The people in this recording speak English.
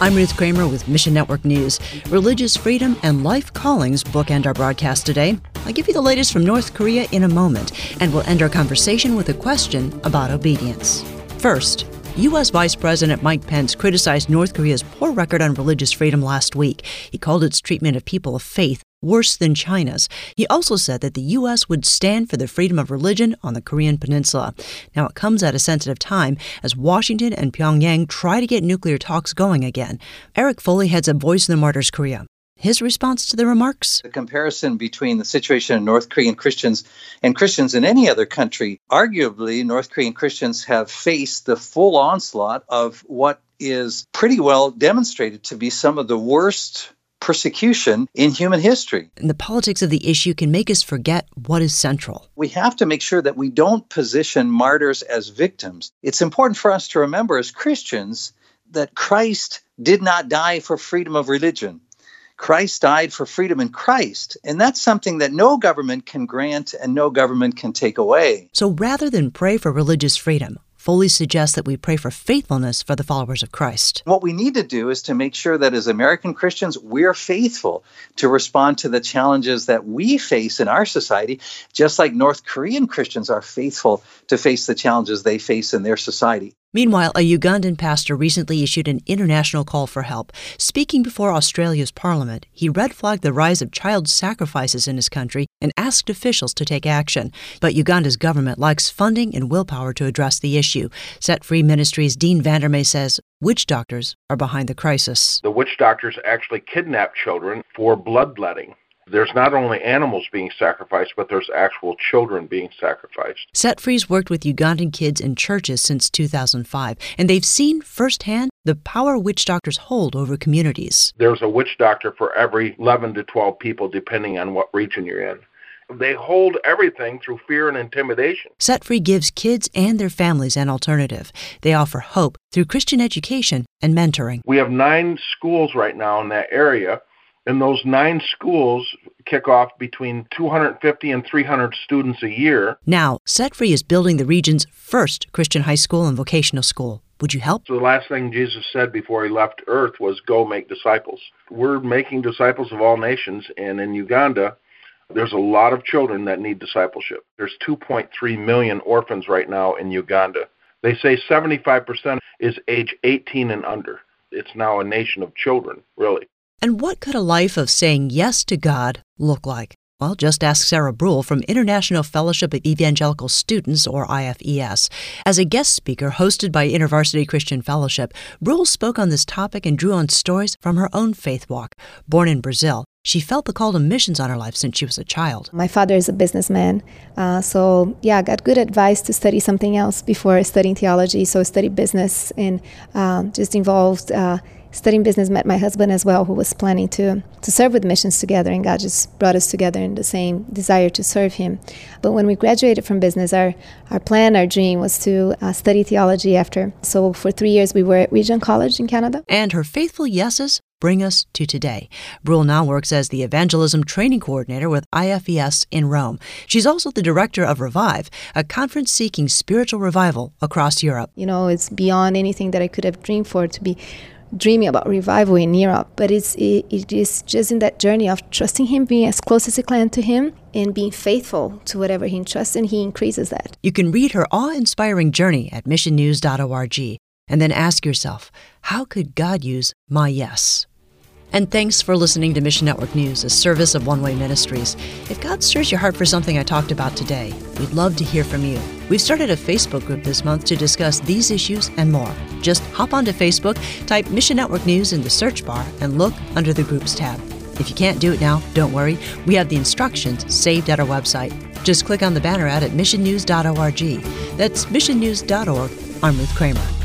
I'm Ruth Kramer with Mission Network News. Religious freedom and life callings bookend our broadcast today. I'll give you the latest from North Korea in a moment, and we'll end our conversation with a question about obedience. First, U.S. Vice President Mike Pence criticized North Korea's poor record on religious freedom last week. He called its treatment of people of faith worse than China's. He also said that the U.S. would stand for the freedom of religion on the Korean peninsula. Now, it comes at a sensitive time as Washington and Pyongyang try to get nuclear talks going again. Eric Foley heads up Voice of the Martyrs Korea. His response to the remarks? The comparison between the situation in North Korean Christians and Christians in any other country, arguably North Korean Christians have faced the full onslaught of what is pretty well demonstrated to be some of the worst persecution in human history. And the politics of the issue can make us forget what is central. We have to make sure that we don't position martyrs as victims. It's important for us to remember as Christians that Christ did not die for freedom of religion. Christ died for freedom in Christ, and that's something that no government can grant and no government can take away. So rather than pray for religious freedom, Foley suggests that we pray for faithfulness for the followers of Christ. What we need to do is to make sure that as American Christians, we're faithful to respond to the challenges that we face in our society, just like North Korean Christians are faithful to face the challenges they face in their society. Meanwhile, a Ugandan pastor recently issued an international call for help. Speaking before Australia's parliament, he red-flagged the rise of child sacrifices in his country and asked officials to take action. But Uganda's government lacks funding and willpower to address the issue. Set Free Ministries' Dean Vandermeer says witch doctors are behind the crisis. The witch doctors actually kidnap children for bloodletting. There's not only animals being sacrificed, but there's actual children being sacrificed. Set Free's worked with Ugandan kids in churches since 2005, and they've seen firsthand the power witch doctors hold over communities. There's a witch doctor for every 11 to 12 people, depending on what region you're in. They hold everything through fear and intimidation. Set Free gives kids and their families an alternative. They offer hope through Christian education and mentoring. We have 9 schools right now in that area. And those 9 schools kick off between 250 and 300 students a year. Now, Set Free is building the region's first Christian high school and vocational school. Would you help? So the last thing Jesus said before he left earth was, go make disciples. We're making disciples of all nations, and in Uganda, there's a lot of children that need discipleship. There's 2.3 million orphans right now in Uganda. They say 75% is age 18 and under. It's now a nation of children, really. And what could a life of saying yes to God look like? Well, just ask Sarah Brule from International Fellowship of Evangelical Students, or IFES. As a guest speaker hosted by InterVarsity Christian Fellowship, Brule spoke on this topic and drew on stories from her own faith walk. Born in Brazil, she felt the call to missions on her life since she was a child. My father is a businessman, I got good advice to study something else before studying theology. So I studied business and just involved studying business, met my husband as well, who was planning to serve with missions together, and God just brought us together in the same desire to serve him. But when we graduated from business, our plan, our dream was to study theology after. So for 3 years, we were at Regent College in Canada. And her faithful yeses bring us to today. Brule now works as the evangelism training coordinator with IFES in Rome. She's also the director of Revive, a conference seeking spiritual revival across Europe. You know, it's beyond anything that I could have dreamed for to be dreaming about revival in Europe, but it is just in that journey of trusting him, being as close as I can to him, and being faithful to whatever he entrusts, and he increases that. You can read her awe-inspiring journey at missionnews.org, and then ask yourself, how could God use my yes? And thanks for listening to Mission Network News, a service of One Way Ministries. If God stirs your heart for something I talked about today, we'd love to hear from you. We've started a Facebook group this month to discuss these issues and more. Just hop onto Facebook, type Mission Network News in the search bar, and look under the Groups tab. If you can't do it now, don't worry. We have the instructions saved at our website. Just click on the banner ad at missionnews.org. That's missionnews.org. I'm Ruth Kramer.